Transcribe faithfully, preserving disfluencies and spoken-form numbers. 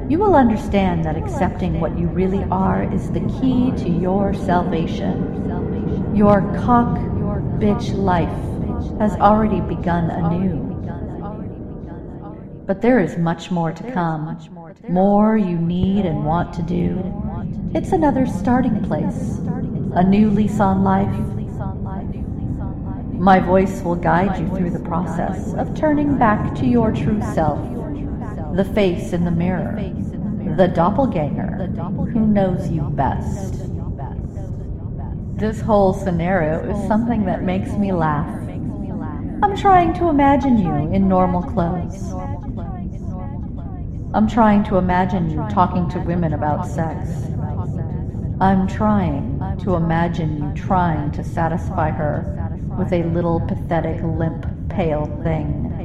You will understand that accepting what you really are is the key to your salvation. Your cock bitch life has already begun anew. But there is much more to come, more you need and want to do. It's another starting place, a new lease on life. My voice will guide you through the process of turning back to your true self, the face in the mirror, the doppelganger who knows you best. This whole scenario is something that makes me laugh. I'm trying to imagine you in normal clothes. I'm trying to imagine you talking to women about sex. I'm trying to imagine you trying to satisfy her with a little pathetic, limp, pale thing.